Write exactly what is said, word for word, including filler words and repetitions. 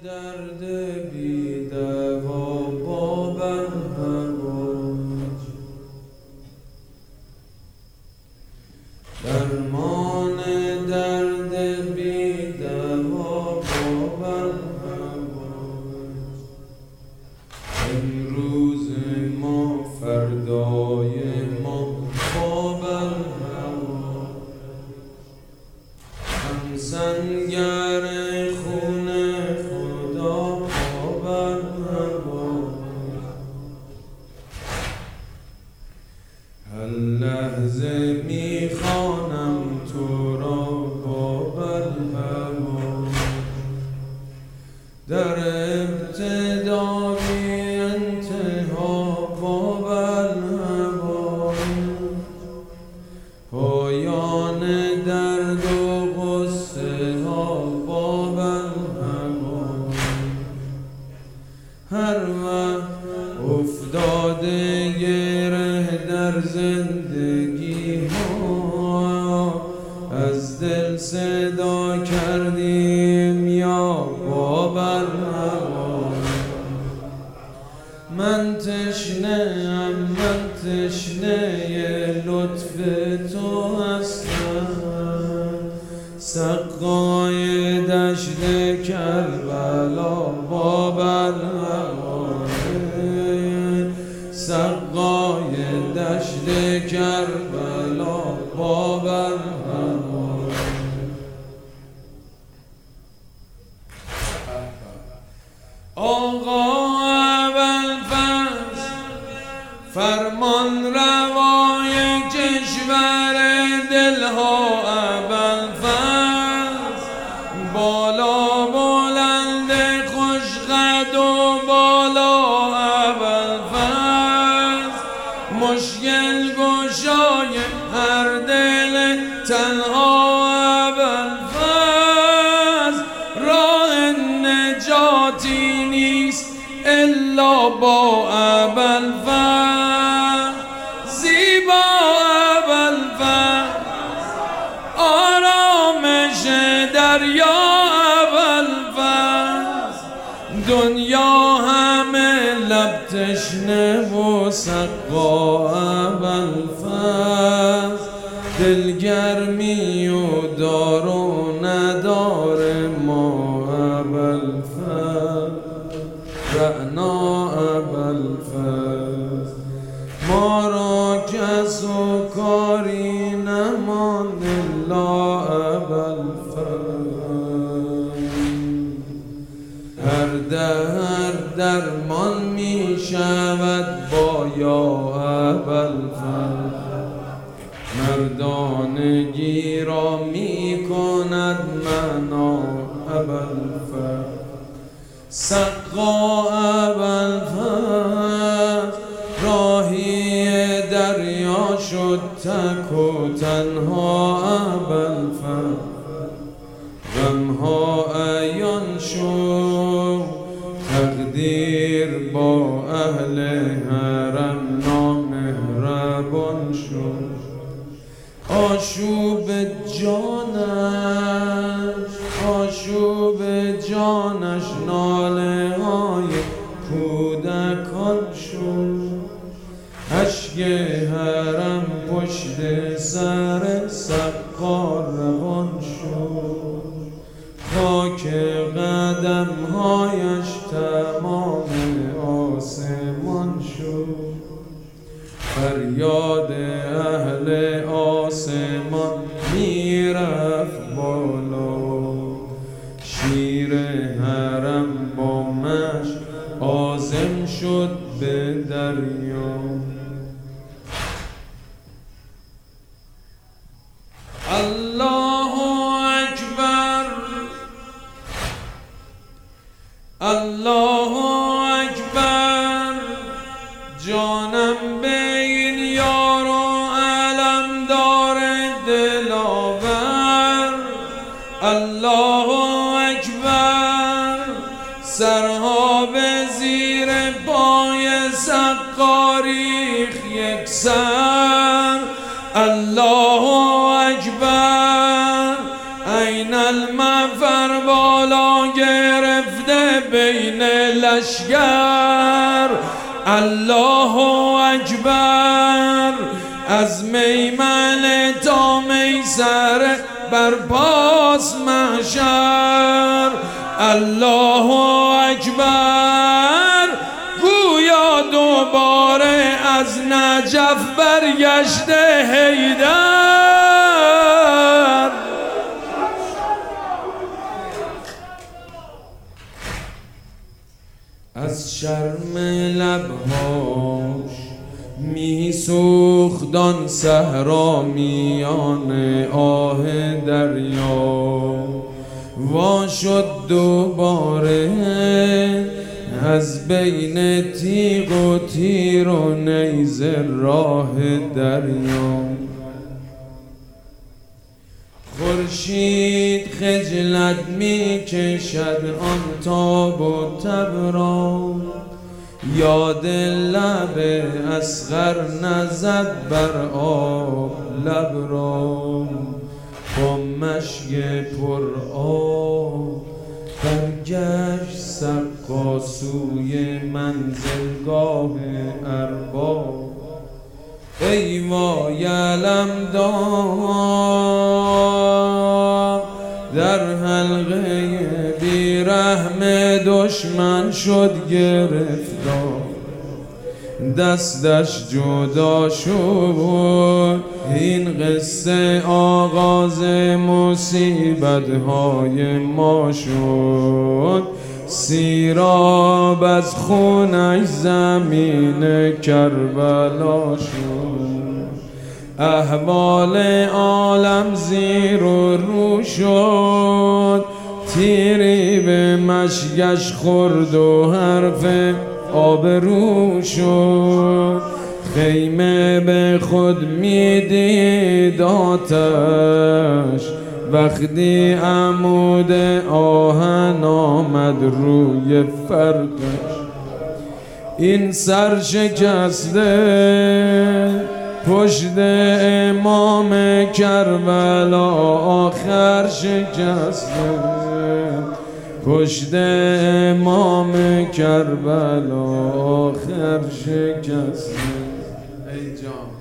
درد بی دوا با برهواج، درمان درد بی دوا با برهواج. امروز ما فردای ما با برهواج، هم سنگر خون خدا با برهواج. هر لحظه میخوانم تو را با برهواج، در ابتدا بی انتها با برهواج. پایان درد و غصه ها با برهواج. هر وقت افتاده گره در زندگی ها، از دل صدا کردیم یا با برهواج. من تشنه‌ام، من تشنه لطف تو هستم، سقای دشت کربلا با برهواج، سقای دشت کربلا با برهواج. آقا فرمان روای کشور دلها ابوالفضل، بالا بلند خوشقد و بالا ابوالفضل، مشکل گشای هر دل تنها ابوالفضل. راه نجاتی نیست الا با ابوالفضل، زیبا ابوالفضل، آرامش دریا ابوالفضل. دنیا همه لب تشنه و سقا ابوالفضل، دلگرمی و دار و ندار ما ابوالفضل، رعنا ابوالفضل. ما را کس و کاری نماند الا ابوالفضل. هر دهر درمان می شود با یا ابوالفضل، مردانگی را می کند معنا ابوالفضل. سقا ابوالفضل، راهی دریا شد تک و تنها ابوالفضل. غمها عیان شد، تقدیر با اهل حرم نامهربان شد. آشوب جانش، آشوب جانش ناله های کودکان شد. اشک حرم پشت سر سقا روان شد. خاک قدم هایش تمام آسمان شد. فریاد اهل آسمان میرفت بالا، شیر حرم با مشک عازم شد به دریا. الله اکبر، الله اکبر، جانم به این یار و علمدار دلاور. الله اکبر، سرها به زیر پای سقا ریخت یک سر. الله اکبر، این المفر بالا گرفته بین لشگر. الله اکبر از میمنه تا میسره برپاس محشر. الله اکبر گویا دوباره از نجف برگشته حیدر. از شرم لبهاش می سوخت آن صحرا میان آه دریا. وا شد دوباره از بین تیغ و تیر و نیزه راه دریا. خورشید خجلت می کشد آن تاب و تب را. یاد لب اصغر نزد بر آب لب را. با مشک پر آب برگشت سقا سوی منزلگاه ارباب. ای وای علمدار در حلقه بیرحم دشمن شد گرفتار. دستش جدا شد این قصه آغاز مصیبت های ما شد. سیراب از خونش زمین کربلا شد. احوال عالم زیر و رو شد. تیری به مشگش خورد و حرف آبرو شد. خیمه به خود میدید آتش وقتی عمود آهن آمد روی فرقش. این سر شکسته پشت امام کربلا آخر شکسته. پشت امام کربلا آخر شکسته. ای جان